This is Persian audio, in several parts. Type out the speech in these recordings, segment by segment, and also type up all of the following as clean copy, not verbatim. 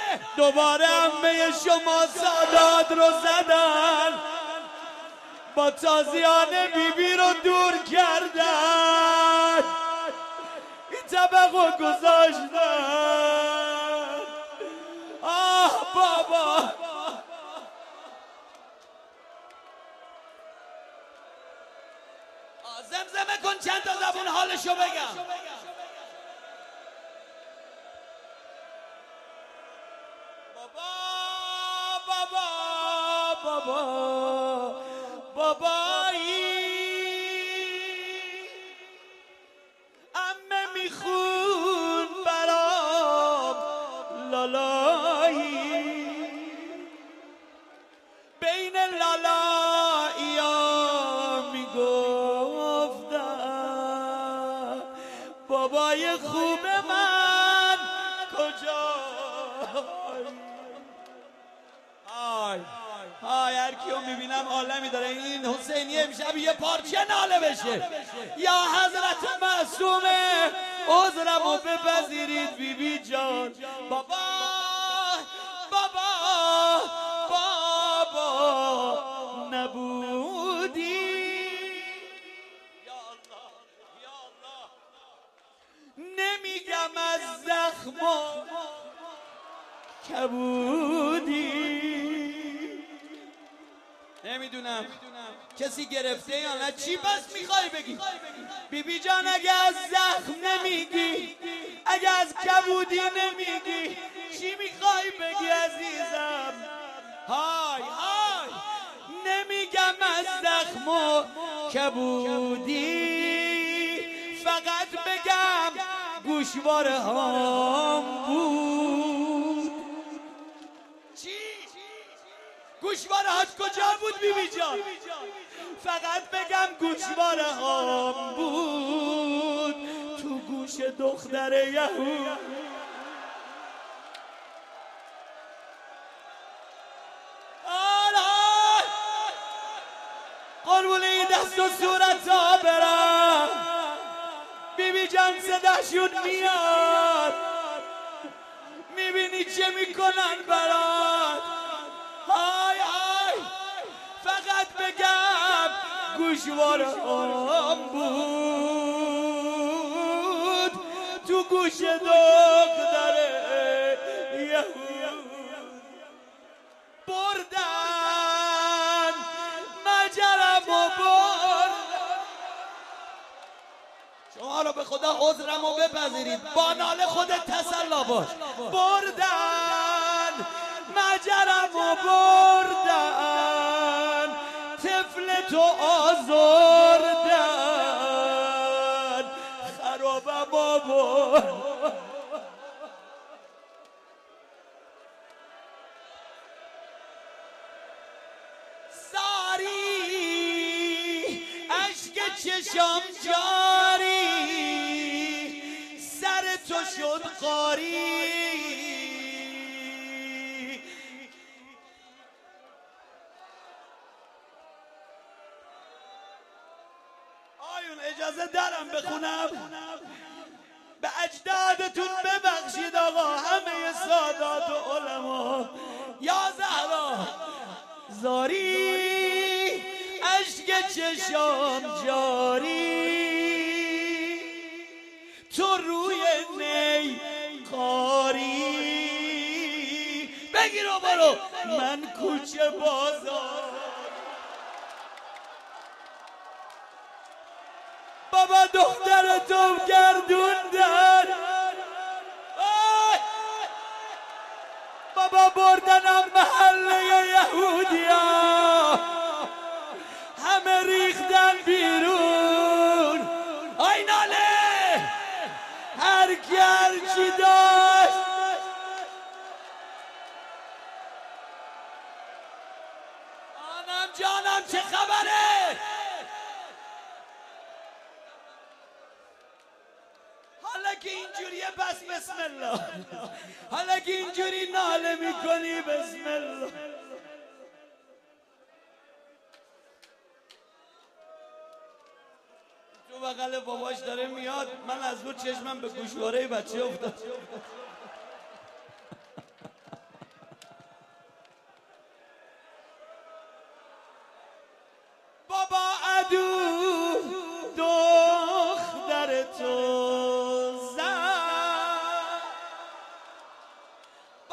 دوباره عمه شما سادات رو زدن، با تازیانه بیبی رو دور کردن، این طبق رو گذاشتن. آه بابا، زمزمه کن چند تا زبون حالشو بگم. بابا بابا بابا بابایی، عمه میخون برام لالایی، بین لالایی ها میگفتم بابای خوب من کجایی. های هر کیو میبینم عالمی داره. این حسینی امشب یه پارچه ناله بشه. یا حضرت معصومه عذرمو بپذیرید بیبی جان. بابا بابا بابا نبودی. یا الله یا الله، نمیگم از زخم و کبودی، نمیدونم کسی گرفته یا نه. چی پس میخوای بگی؟ بیبی جان اگه از زخم نمیگی، اگه از کبودی نمیگی، چی میخوای بگی عزیزم؟ های های، نمیگم از زخم و کبودی، فقط بگم گوشواره هام بود. چی؟ گوشواره هات کجا بود بیبی جان؟ فقط بگم گوشواره هام بود تو گوش دختر یهود. قربون این دست و صورت ها برم، بیبی جان صداشون میاد، میبینی چه میکنن برات. های های، فقط بگم گوشواره هم بود تو گوش دختر یهود. بردن مجرم و بردن. شما رو به خدا عذرم رو بپذیرید، با ناله خودت تسلا باش. بردن مجرم و بردن، طفل تو آزردن، خرابم و بردن. چشم جاری، سر تو شد قاری. آیون اجازه دارم بخونم؟ به اجدادتون ببخشید آقا، همه سادات و علما. یا زهرا زاری، اشک چشم جاری، تو روی نی قاری. بگیر و برو من کوچه بازار. بابا دختر تو گردوندن، بابا بردنم محله یهودیا، همه ریختن بیرون. آی ناله، هر کی هر چی داشت. آنم جانم چه خبره؟ حالا که اینجوریه پس بسم الله، حالا که اینجوری ناله میکنی بسم الله. تو بغل باباش داره میاد، من از رو چشمم به گوشواره بچه افتاد.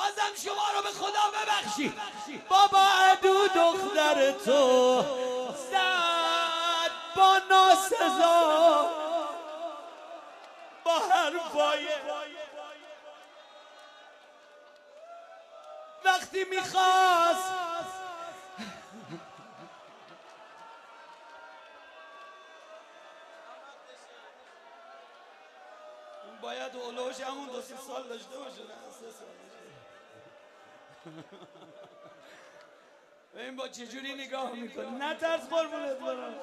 بازم شما رو به خدا ببخشید. بابا عدو دختر تو زد با ناسزا، با حرفای وقتی میخواست باید اولوش همون 2 سال داشته باشه، نه 3 سال. ببین با چجوری نگاه میکنی، نه ترس قربونت برم.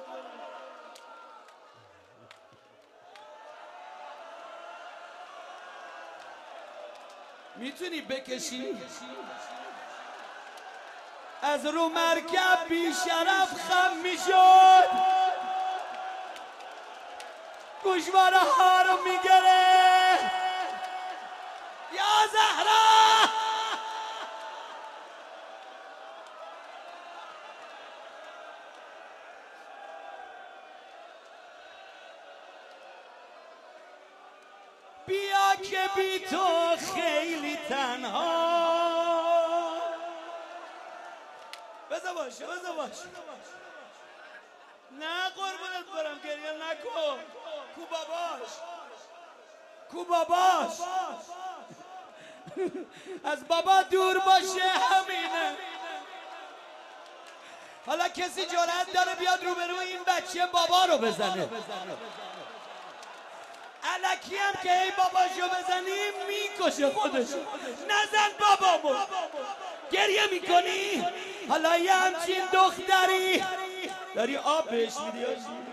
میتونی بکشی از رو مرکب بی شرف خم میشد، گوشواره ها رو میگره. یا زهرا بیا که بی تو خیلی تنها. بذار باشه بذار باشه. نه قربونت برم گریه نکن. کو باباش کو باباش از بابا دور باشه همینه. حالا کسی جرأت داره بیاد روبروی این بچه بابا رو بزنه؟ الکی هم که ای باباشو بزنی میکشه خودشو. نزن بابامو. گریه میکنی؟ حالا یه همچین دختری داری آب بهش میدی.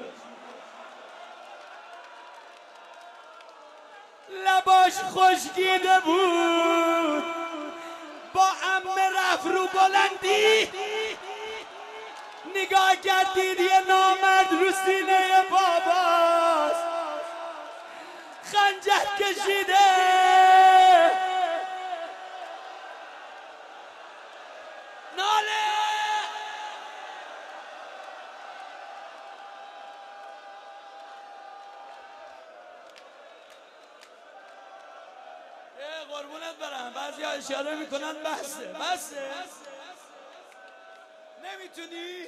لباش خشکیده بود، با عمه رفت رو بلندی، نگاه کرد دید یه نامرد رو سینه باباست، خنجر کشیده. ناله قربونت برم. بعضی ها اشاره میکنن بسه بسه. نمیتونی؟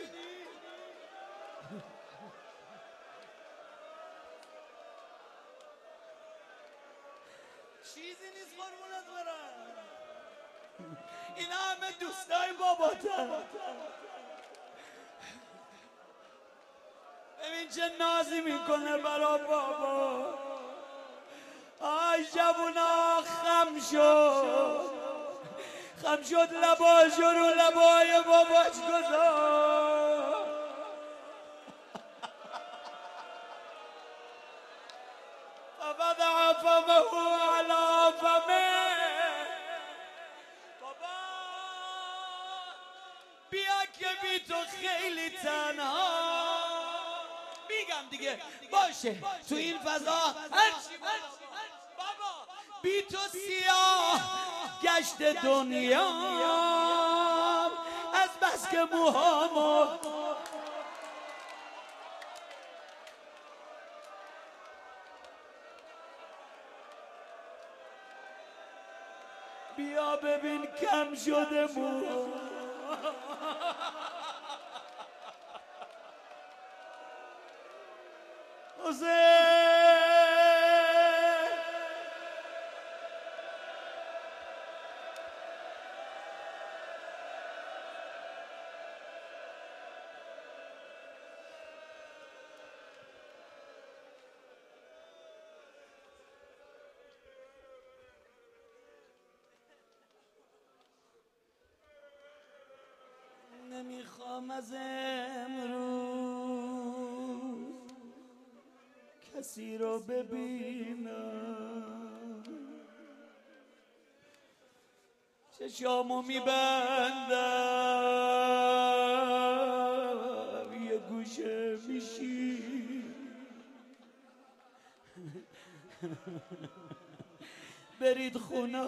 چیزی نیست قربونت برم. اینا همه دوستای باباتن. ببین چه نازی میکنه برا بابا. آی جوونا خم شد، خم شد لباشو رو لبای باباش گذاشت. فوضع فمه على فمه. بابا بیا که بی تو خیلی تنها. میگم دیگه باشه تو این فضا هرچی بابا بی تو سیاه گشت دنیا، از بس که موهامو بیا ببین کم شده موهام. نمیخوام از امروز کسی رو ببینم، چشامو میبندم یه گوشه میشی. برید خونه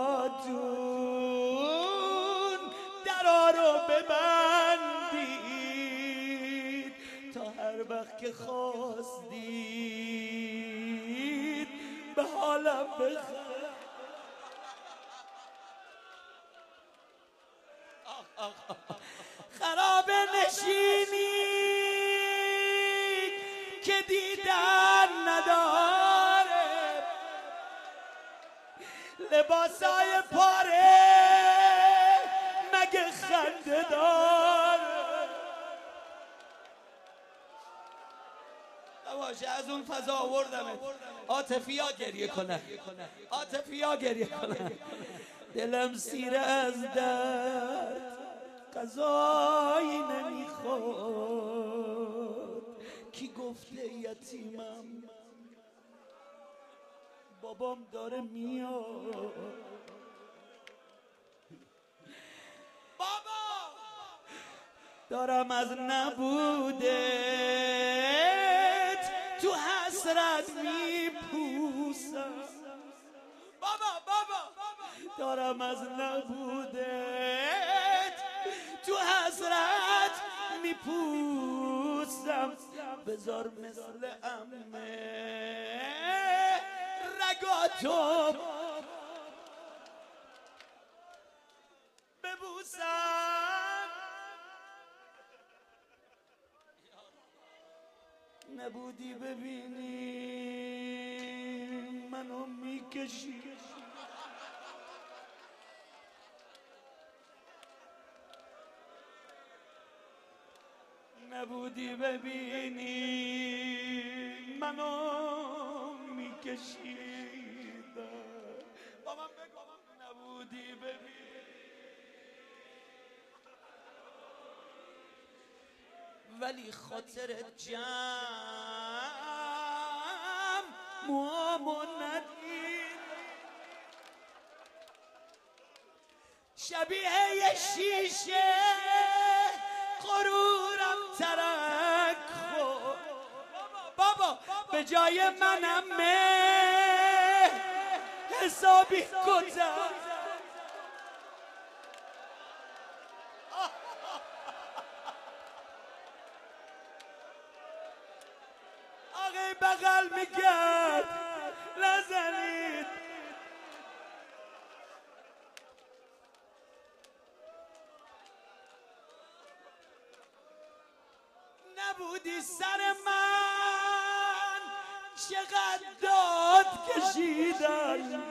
هاتون درا رو ببندید تا هر وقت که خواستید به حالم بخند. خراب نشینی که دیدن نداره، لباسای پاره مگه خنده داره. نباشه از اون فضا آوردمت عاطفیا گریه کنه، عاطفیا گریه کنه. دلم سیر از درد غذایی نمیخورد، کی گفته یتیمم بابام داره میاد. بابا دارم از نبودت تو حسرت میپوسم. بابا دارم از نبودت تو حسرت میپوسم. بذار مثل عمه رگاتو ببوسم. نبودی ببینی منو میکشی، نبودی ببینی منو میکشید. با من بگو نبودی ببینی. ولی خاطرت جمع موامو ندید، شبیه یه شیشه غرورم ترک خورد. بابا به جای منم حسابی کتم. آقای بغل میکرد نزنید. نبودی سر من چقدر داد کشیدن.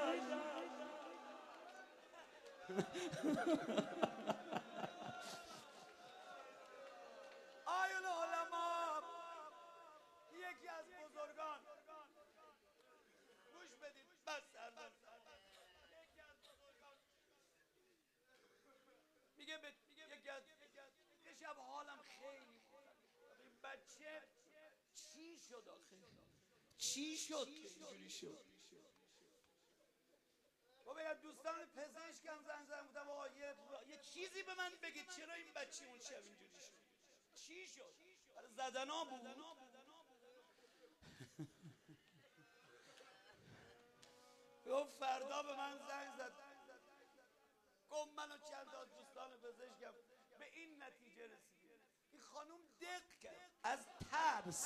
آیل علما یکی از بزرگان گوش بدید بس سردم یکی از بزرگان میگه یکی از یه شب حالم خیلی این بچه چی شد آخه؟ چی شد که اینجوری شد؟ با بگم دوستان پزشکم زنگ بودم آقا یه چیزی به من بگید چرا این بچه اون شب اینجوری شد؟ چی شد؟ برای زدنا بود؟ گفت فردا به من زنگ زد گفت من و چند تا دوستان پزشکم به این نتیجه رسیدیم این خانوم دق کرد از ترس.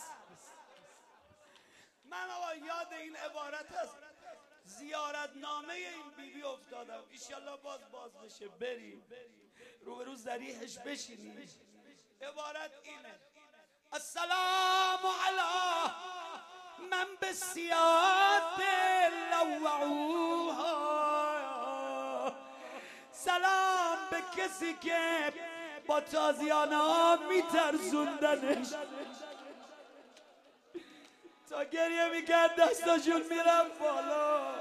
من آقا یاد این عبارت هست زیارت نامه این بیبی افتادم. ایشالله باز بشه بریم روبرو ذریحش بشینیم. عبارت اینه: السلام علی من بسیات لوعوها. سلام به کسی که با تازیانه ها میترسوندنش. تا گریه میکرد دستاشون میرم بالا.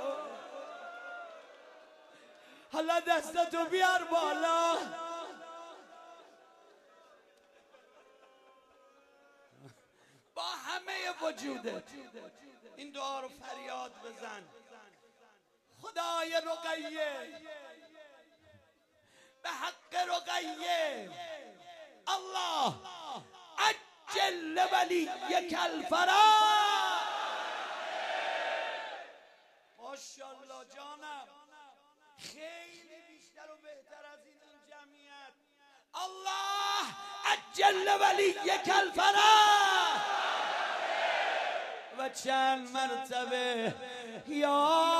حالا دستاتو بیار بالا. با همه وجودت این دعا رو فریاد بزن: خدای رقیه به حق رقیه الله عجل ولیک الفرج. ماشاءالله جانم خیلی بیشتر و بهتر از این جمعیت. الله عجل ولیک الفرج و چند مرتبه یا